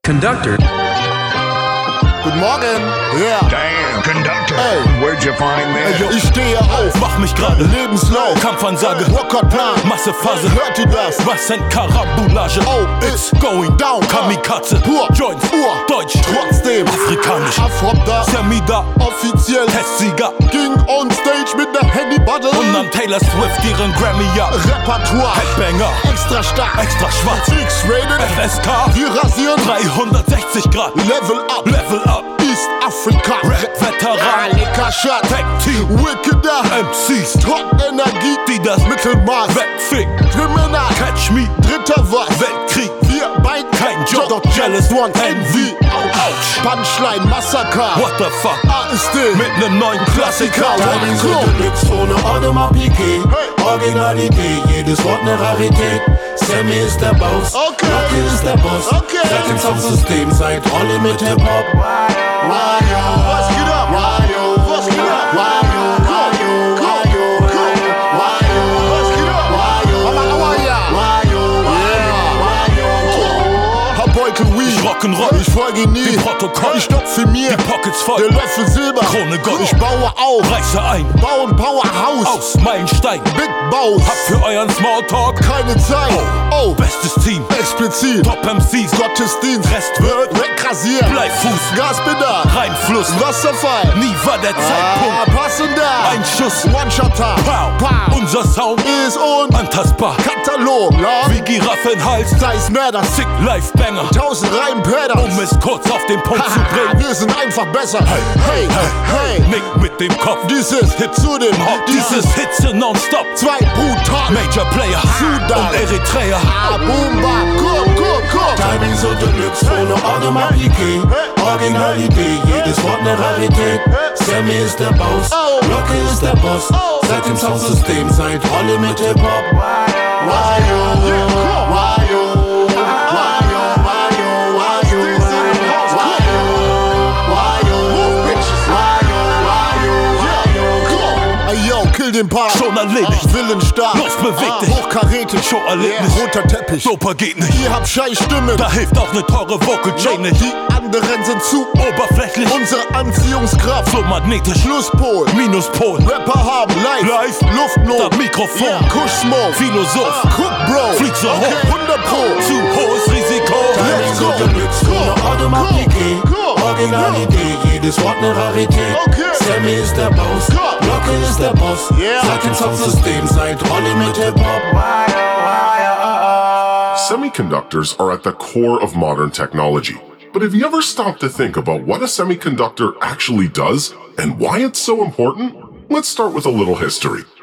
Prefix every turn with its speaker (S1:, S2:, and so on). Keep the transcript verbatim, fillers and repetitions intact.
S1: Conductor.
S2: Guten Morgen. Yeah.
S3: Damn, Conductor.
S2: Ey.
S3: Where'd you find
S2: Ey,
S3: this?
S2: yo, ich stehe auf,
S4: Mach mich gerade
S2: Lebenslauf,
S4: Kampfansage,
S2: Rockerplan,
S4: Massephase.
S2: hört ihr das?
S4: Was sind Karambulage?
S2: Oh,
S4: It's going down. Kamikaze,
S2: Pur,
S4: Joints,
S2: Ur,
S4: Deutsch,
S2: trotzdem,
S4: Afrikanisch,
S2: Afrop da,
S4: Semida,
S2: offiziell,
S4: Testsieger.
S2: ging on stage mit der Handy-Button,
S4: Und an Taylor Swift ihren Grammy, ja.
S2: Repertoire,
S4: Headbanger,
S2: extra stark,
S4: extra schwarz,
S2: X-rated,
S4: F S K,
S2: wir rasieren,
S4: dreihundertsechzig Grad,
S2: Level up,
S4: Level up,
S2: East Africa,
S4: Rap-Veteran,
S2: lecker Shot,
S4: Tag Team,
S2: Wickeder,
S4: M Cs,
S2: Top-Energie,
S4: die das
S2: Mittelmaß,
S4: wegficken.
S2: Criminal,
S4: Catch me,
S2: dritter was,
S4: Weltkrieg,
S2: wir beide,
S4: kein Job,
S2: doch jealous one,
S4: Envy,
S2: Ouch, Punchline, Massaker,
S4: what the fuck,
S2: A S D,
S4: mit nem neuen Klassiker.
S2: Timing so
S5: Deluxe ohne Audemars Piquet. Originalität, jedes Wort ne Rarität. Sammy ist der Boss,
S2: Okay.
S5: Rocky ist der Boss.
S2: Okay.
S5: Seit dem Soundsystem, seit Rolle mit Hip-Hop.
S2: Was geht ab? Was geht ab? Go, go, go. Was geht ab? Mama, aua, ja. Hab Beutel Weed,
S4: Ich rock'n'roll,
S2: ich folge nie,
S4: Wie Protokoll.
S2: ich stopfe mir,
S4: Die Pockets voll,
S2: der Löffel Silber,
S4: Krone Gold.
S2: ich baue auf,
S4: reiße ein,
S2: bauen Powerhouse,
S4: aus Meilenstein.
S2: Big Boss,
S4: Hab für euren Smalltalk
S2: keine Zeit, oh,
S4: bestes Team,
S2: explizit,
S4: Top M Cs,
S2: Gottesdienst,
S4: Rest wird
S2: wegrasiert,
S4: Bleifuß,
S2: Gaspedal,
S4: Rheinfluss,
S2: Wasserfall,
S4: nie war der
S2: ah,
S4: Zeitpunkt.
S2: passender,
S4: Ein Schuss,
S2: One-Shot-Tag,
S4: pow,
S2: pow,
S4: unser Sound
S2: ist unantastbar,
S4: Katalog,
S2: Love,
S4: wie Giraffenhals,
S2: Size Matter,
S4: Sick Life Banger,
S2: tausend Reimpäder,
S4: um es kurz auf den Punkt zu bringen.
S2: wir sind einfach besser, hey, hey, hey,
S4: Nick mit dem Kopf,
S2: dieses Hit zu dem Hop,
S4: dieses Hitze nonstop,
S2: zwei brutal,
S4: Major Player,
S2: Sudan.
S4: und Eritrea.
S2: ah, boom, bam, guck, guck, guck,
S5: Timing so Deluxe ohne Audemars Piquet. Originalität, jedes Wort ne Rarität. Sammy ist der Boss,
S2: Oh.
S5: Rocky ist der Boss. Seit dem Soundsystem, seit Rolle mit Hip-Hop.
S2: Kill den Part,
S4: Schon erledigt.
S2: Willensstark,
S4: Los, beweg
S2: ah,
S4: dich.
S2: hochkarätig,
S4: Show-Erlebnis.
S2: roter Teppich,
S4: Super geht nicht,
S2: ihr habt scheiß Stimmen,
S4: da hilft auch ne teure Vocal Chain nicht.
S2: die anderen sind zu
S4: Oberflächlich,
S2: unsere Anziehungskraft,
S4: so magnetisch,
S2: Schlusspol,
S4: Minuspol,
S2: Rapper haben live,
S4: Live,
S2: Luftnot,
S4: das Mikrofon,
S2: yeah, Kush Smoke,
S4: Philosoph,
S2: Cook Bro,
S4: Flieg so
S2: okay,
S4: hoch.
S2: hundert Pro,
S4: zu hohes Risiko.
S2: Let's
S5: So
S2: go.
S5: Deluxe ohne Audemars
S2: Go.
S5: Piquet.
S2: Go.
S5: Originalität, jedes Wort ne Rarität.
S2: Okay.
S5: Sammy ist der Boss,
S2: Go.
S5: Rocky ist der Boss.
S2: Yeah.
S5: Seit dem Soundsystem, seit Rolle mit Hip-Hop.
S6: Semiconductors are at the core of modern technology. But have you ever stopped to think about what a semiconductor actually does and why it's so important? Let's start with a little history.